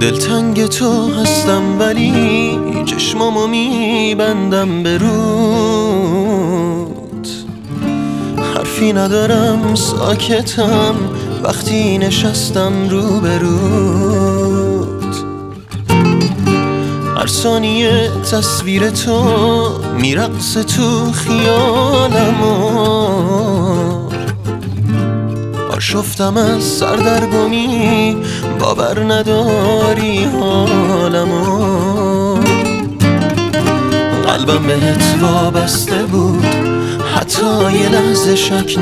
دلتنگ تو هستم ولی چشمامو میبندم به رود. حرفی ندارم ساکتم وقتی نشستم رو به رود. هر ثانیه تصویر تو میرقصه تو خیالمو، آشفتم از سردرگمی باور نداری حالمو. قلبم بهت وابسته بود حتی یه لحظه شک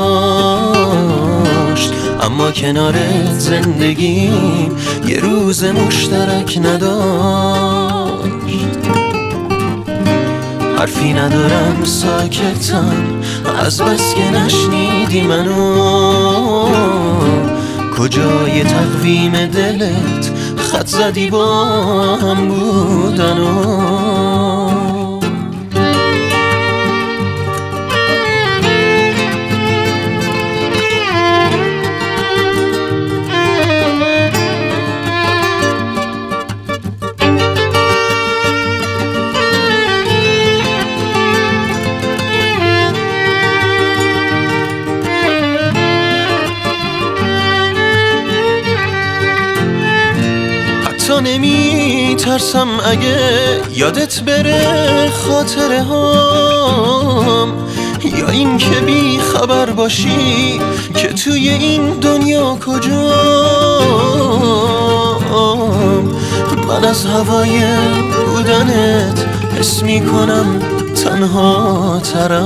نداشت، اما کنارت زندگیم یه روز مشترک نداشت. حرفی ندارم ساکتم از بس که نشنیدی منو، کجای تقویم دلت خط زدی با هم بودنو. تا نمی ترسم اگه یادت بره خاطره هام، یا این که بی خبر باشی که توی این دنیا کجام. من از هوای بودنت حس می کنم تنها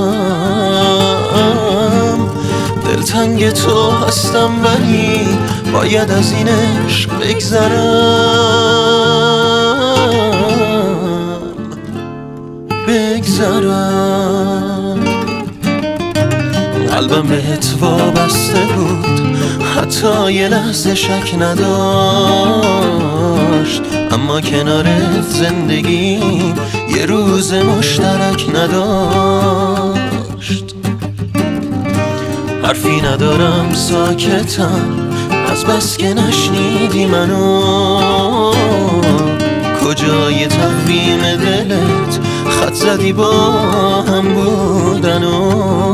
ترم. دلتنگ تو هستم ولی باید از این عشق بگذرم. قلبم بهت وابسته بود حتی یه لحظه شک نداشت، اما کنارت زندگیم یه روز مشترک نداشت. حرفی ندارم ساکتم از بس که نشنیدی منو، کجای تقویم دلت خط زدی با هم بودنو.